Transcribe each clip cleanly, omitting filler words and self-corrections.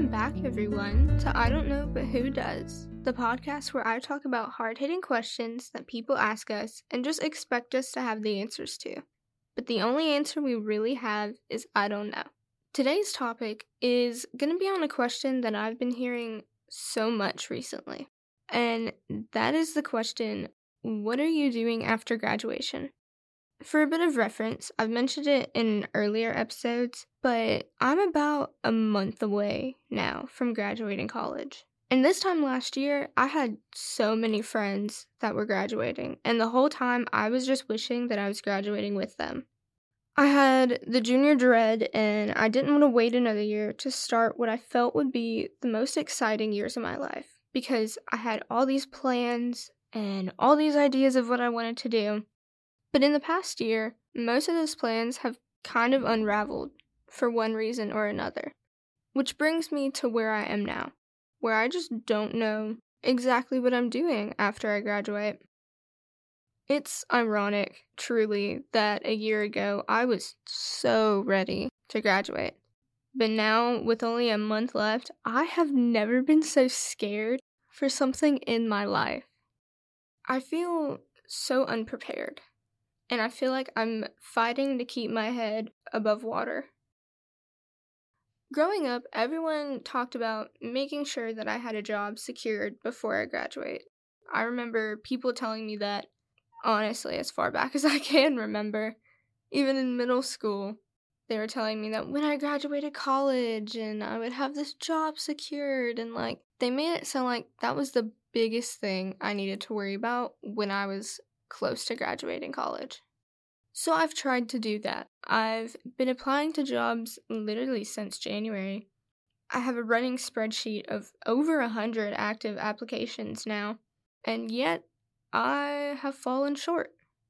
Welcome back, everyone, to I Don't Know But Who Does, the podcast where I talk about hard-hitting questions that people ask us and just expect us to have the answers to. But the only answer we really have is I don't know. Today's topic is going to be on a question that I've been hearing so much recently. And that is the question, what are you doing after graduation? For a bit of reference, I've mentioned it in earlier episodes, but I'm about a month away now from graduating college. And this time last year, I had so many friends that were graduating, and the whole time I was just wishing that I was graduating with them. I had the junior dread, and I didn't want to wait another year to start what I felt would be the most exciting years of my life, because I had all these plans and all these ideas of what I wanted to do. But in the past year, most of those plans have kind of unraveled for one reason or another. Which brings me to where I am now, where I just don't know exactly what I'm doing after I graduate. It's ironic, truly, that a year ago I was so ready to graduate. But now, with only a month left, I have never been so scared for something in my life. I feel so unprepared. And I feel like I'm fighting to keep my head above water. Growing up, everyone talked about making sure that I had a job secured before I graduate. I remember people telling me that, honestly, as far back as I can remember. Even in middle school, they were telling me that when I graduated college and I would have this job secured, and they made it sound like that was the biggest thing I needed to worry about when I was close to graduating college. So I've tried to do that. I've been applying to jobs literally since January. I have a running spreadsheet of over 100 active applications now, and yet I have fallen short.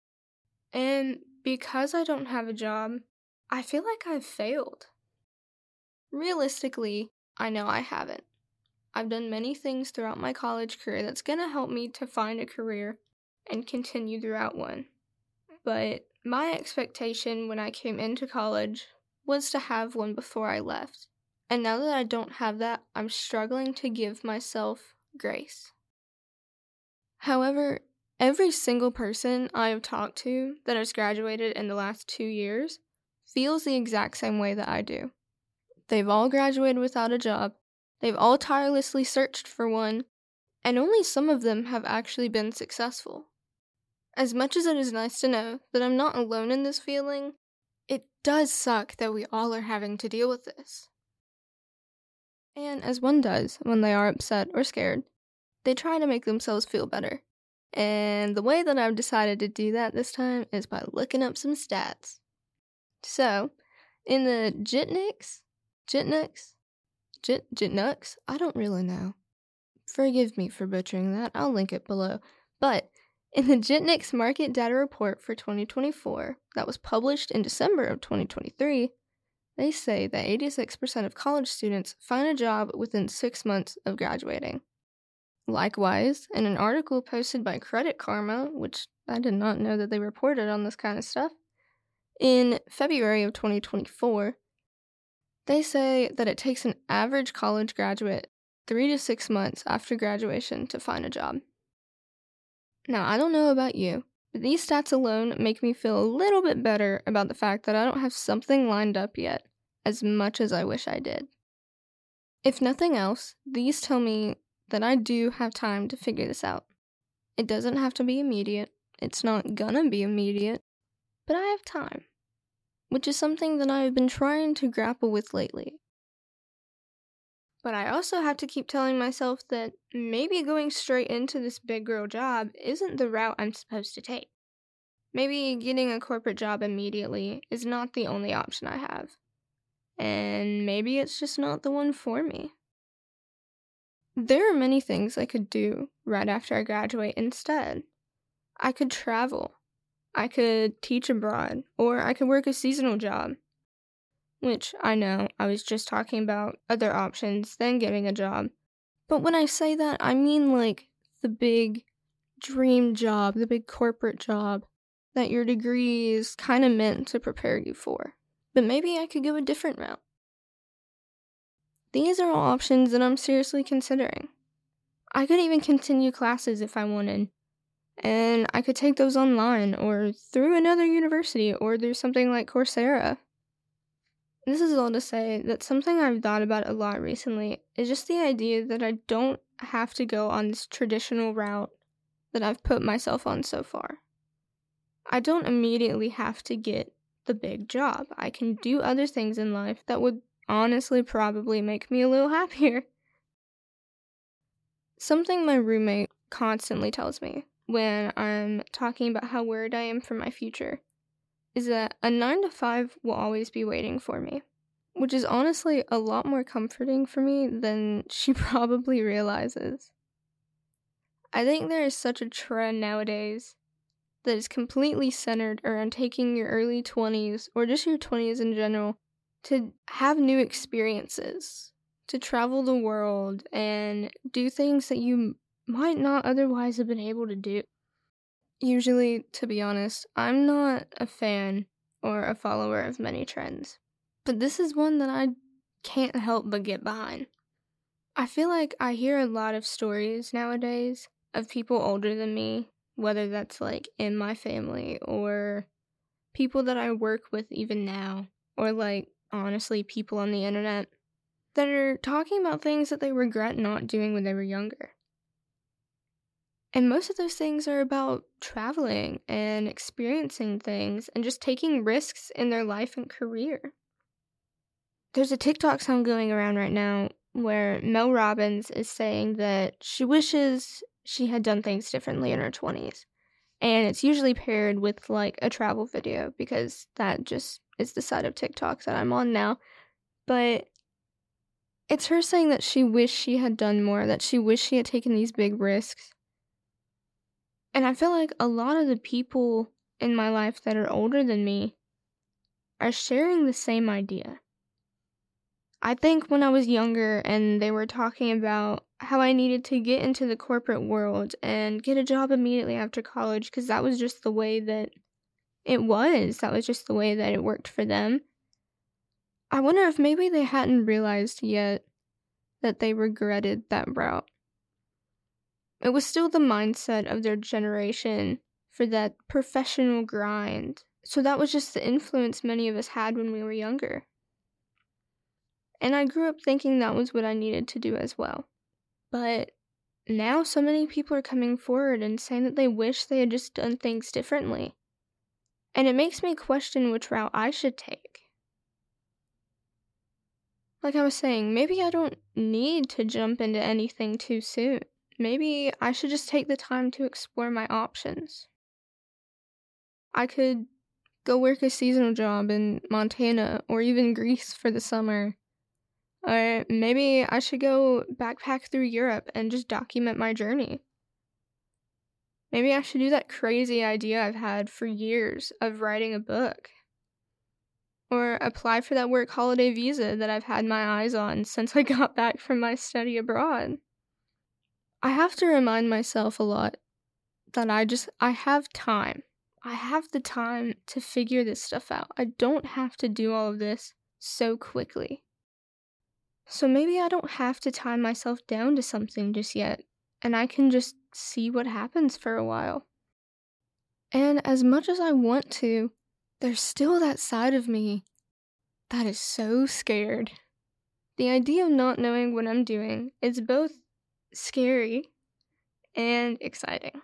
And because I don't have a job, I feel like I've failed. Realistically, I know I haven't. I've done many things throughout my college career that's going to help me to find a career and continue throughout one. But my expectation when I came into college was to have one before I left. And now that I don't have that, I'm struggling to give myself grace. However, every single person I have talked to that has graduated in the last 2 years feels the exact same way that I do. They've all graduated without a job. They've all tirelessly searched for one, and only some of them have actually been successful. As much as it is nice to know that I'm not alone in this feeling, it does suck that we all are having to deal with this. And as one does when they are upset or scared, they try to make themselves feel better. And the way that I've decided to do that this time is by looking up some stats. So, in the Jitnux? I don't really know. Forgive me for butchering that, I'll link it below. But in the Jitnix Market Data Report for 2024 that was published in December of 2023, they say that 86% of college students find a job within 6 months of graduating. Likewise, in an article posted by Credit Karma, which I did not know that they reported on this kind of stuff, in February of 2024, they say that it takes an average college graduate 3 to 6 months after graduation to find a job. Now, I don't know about you, but these stats alone make me feel a little bit better about the fact that I don't have something lined up yet, as much as I wish I did. If nothing else, these tell me that I do have time to figure this out. It doesn't have to be immediate. It's not gonna be immediate, but I have time, which is something that I've been trying to grapple with lately. But I also have to keep telling myself that maybe going straight into this big girl job isn't the route I'm supposed to take. Maybe getting a corporate job immediately is not the only option I have. And maybe it's just not the one for me. There are many things I could do right after I graduate instead. I could travel. I could teach abroad, or I could work a seasonal job. Which, I know, I was just talking about other options than getting a job. But when I say that, I mean the big dream job, the big corporate job that your degree is kind of meant to prepare you for. But maybe I could go a different route. These are all options that I'm seriously considering. I could even continue classes if I wanted, and I could take those online or through another university or through something like Coursera. This is all to say that something I've thought about a lot recently is just the idea that I don't have to go on this traditional route that I've put myself on so far. I don't immediately have to get the big job. I can do other things in life that would honestly probably make me a little happier. Something my roommate constantly tells me when I'm talking about how worried I am for my future is that a 9 to 5 will always be waiting for me, which is honestly a lot more comforting for me than she probably realizes. I think there is such a trend nowadays that is completely centered around taking your early 20s, or just your 20s in general, to have new experiences, to travel the world, and do things that you might not otherwise have been able to do. Usually, to be honest, I'm not a fan or a follower of many trends, but this is one that I can't help but get behind. I feel like I hear a lot of stories nowadays of people older than me, whether that's like in my family or people that I work with even now, or like honestly people on the internet that are talking about things that they regret not doing when they were younger. And most of those things are about traveling and experiencing things and just taking risks in their life and career. There's a TikTok sound going around right now where Mel Robbins is saying that she wishes she had done things differently in her 20s. And it's usually paired with like a travel video because that just is the side of TikTok that I'm on now. But it's her saying that she wished she had done more, that she wished she had taken these big risks. And I feel like a lot of the people in my life that are older than me are sharing the same idea. I think when I was younger and they were talking about how I needed to get into the corporate world and get a job immediately after college because that was just the way that it was. That was just the way that it worked for them. I wonder if maybe they hadn't realized yet that they regretted that route. It was still the mindset of their generation for that professional grind. So that was just the influence many of us had when we were younger. And I grew up thinking that was what I needed to do as well. But now so many people are coming forward and saying that they wish they had just done things differently. And it makes me question which route I should take. Like I was saying, maybe I don't need to jump into anything too soon. Maybe I should just take the time to explore my options. I could go work a seasonal job in Montana or even Greece for the summer. Or maybe I should go backpack through Europe and just document my journey. Maybe I should do that crazy idea I've had for years of writing a book. Or apply for that work holiday visa that I've had my eyes on since I got back from my study abroad. I have to remind myself a lot that I have time. I have the time to figure this stuff out. I don't have to do all of this so quickly. So maybe I don't have to tie myself down to something just yet, and I can just see what happens for a while. And as much as I want to, there's still that side of me that is so scared. The idea of not knowing what I'm doing is both scary and exciting.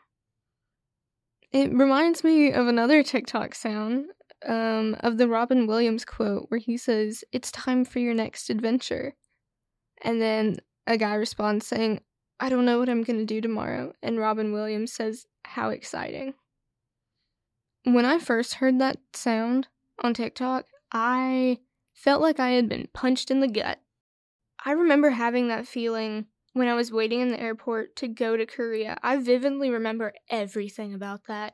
It reminds me of another TikTok sound, of the Robin Williams quote where he says, "It's time for your next adventure." And then a guy responds saying, "I don't know what I'm going to do tomorrow." And Robin Williams says, "How exciting." When I first heard that sound on TikTok, I felt like I had been punched in the gut. I remember having that feeling when I was waiting in the airport to go to Korea. I vividly remember everything about that.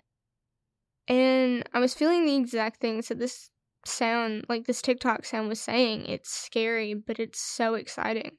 And I was feeling the exact things that this sound, like this TikTok sound was saying. It's scary, but it's so exciting.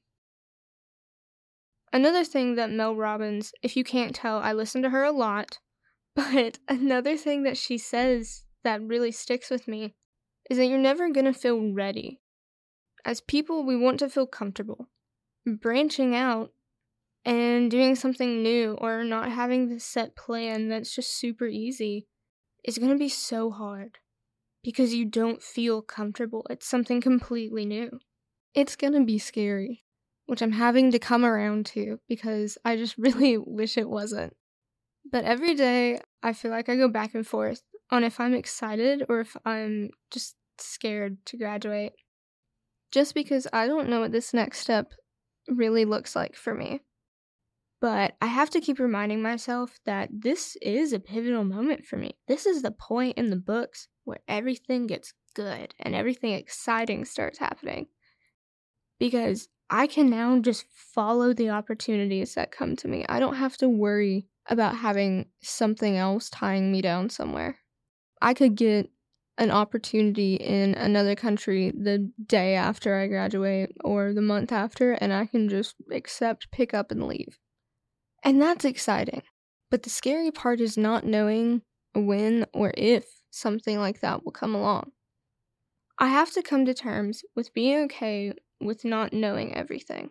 Another thing that Mel Robbins, if you can't tell, I listen to her a lot, but another thing that she says that really sticks with me is that you're never gonna feel ready. As people, we want to feel comfortable. Branching out and doing something new or not having this set plan that's just super easy is going to be so hard because you don't feel comfortable. It's something completely new. It's going to be scary, which I'm having to come around to because I just really wish it wasn't. But every day, I feel like I go back and forth on if I'm excited or if I'm just scared to graduate. Just because I don't know what this next step really looks like for me. But I have to keep reminding myself that this is a pivotal moment for me. This is the point in the books where everything gets good and everything exciting starts happening. Because I can now just follow the opportunities that come to me. I don't have to worry about having something else tying me down somewhere. I could get an opportunity in another country the day after I graduate or the month after, and I can just accept, pick up, and leave. And that's exciting. But the scary part is not knowing when or if something like that will come along. I have to come to terms with being okay with not knowing everything.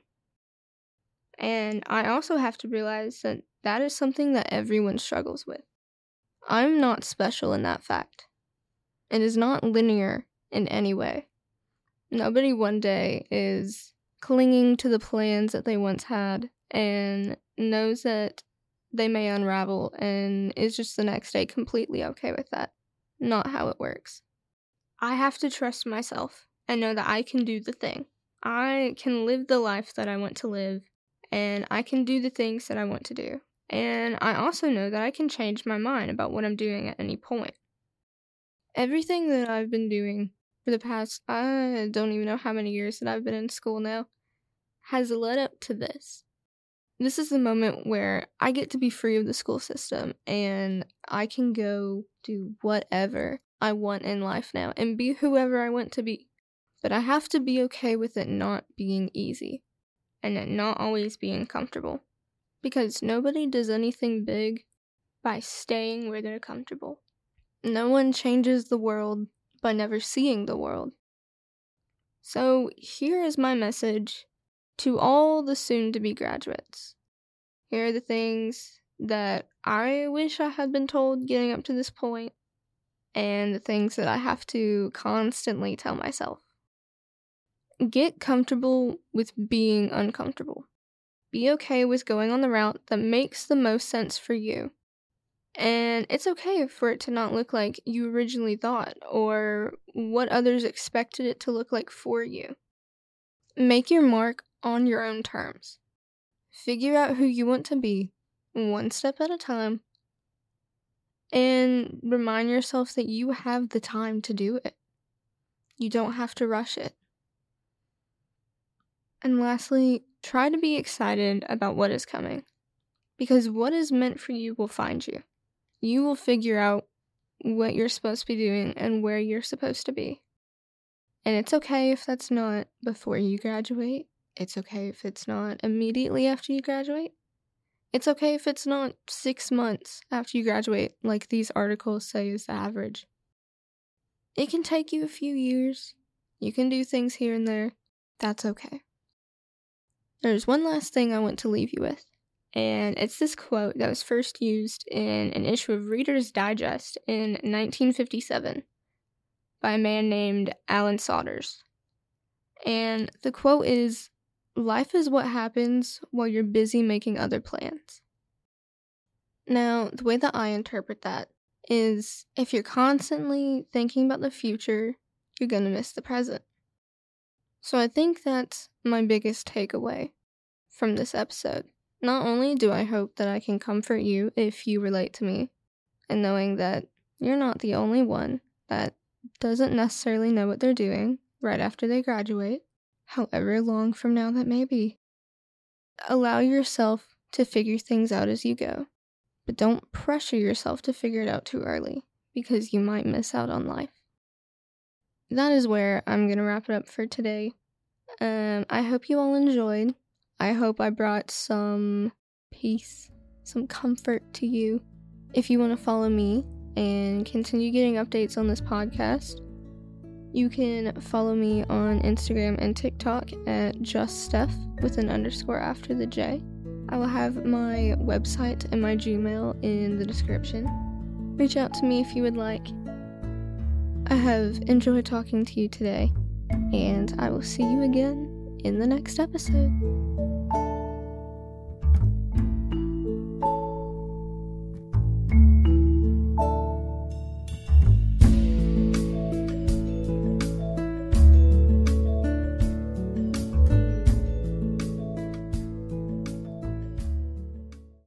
And I also have to realize that that is something that everyone struggles with. I'm not special in that fact. It is not linear in any way. Nobody one day is clinging to the plans that they once had and knows that they may unravel and is just the next day completely okay with that. Not how it works. I have to trust myself and know that I can do the thing. I can live the life that I want to live, and I can do the things that I want to do. And I also know that I can change my mind about what I'm doing at any point. Everything that I've been doing for the past, I don't even know how many years that I've been in school now, has led up to this. This is the moment where I get to be free of the school system and I can go do whatever I want in life now and be whoever I want to be. But I have to be okay with it not being easy and it not always being comfortable. Because nobody does anything big by staying where they're comfortable. No one changes the world by never seeing the world. So here is my message to all the soon-to-be graduates. Here are the things that I wish I had been told getting up to this point, and the things that I have to constantly tell myself. Get comfortable with being uncomfortable. Be okay with going on the route that makes the most sense for you. And it's okay for it to not look like you originally thought or what others expected it to look like for you. Make your mark on your own terms. Figure out who you want to be, one step at a time, and remind yourself that you have the time to do it. You don't have to rush it. And lastly, try to be excited about what is coming, because what is meant for you will find you. You will figure out what you're supposed to be doing and where you're supposed to be. And it's okay if that's not before you graduate. It's okay if it's not immediately after you graduate. It's okay if it's not 6 months after you graduate, like these articles say is the average. It can take you a few years. You can do things here and there. That's okay. There's one last thing I want to leave you with. And it's this quote that was first used in an issue of Reader's Digest in 1957 by a man named Alan Saunders. And the quote is, "Life is what happens while you're busy making other plans." Now, the way that I interpret that is if you're constantly thinking about the future, you're going to miss the present. So I think that's my biggest takeaway from this episode. Not only do I hope that I can comfort you if you relate to me, and knowing that you're not the only one that doesn't necessarily know what they're doing right after they graduate, however long from now that may be. Allow yourself to figure things out as you go, but don't pressure yourself to figure it out too early, because you might miss out on life. That is where I'm going to wrap it up for today. I hope you all enjoyed. I hope I brought some peace, some comfort to you. If you want to follow me and continue getting updates on this podcast, You can follow me on Instagram and TikTok at juststeph with an underscore after the J. I will have my website and my Gmail in the description. Reach out to me if you would like. I have enjoyed talking to you today, and I will see you again in the next episode.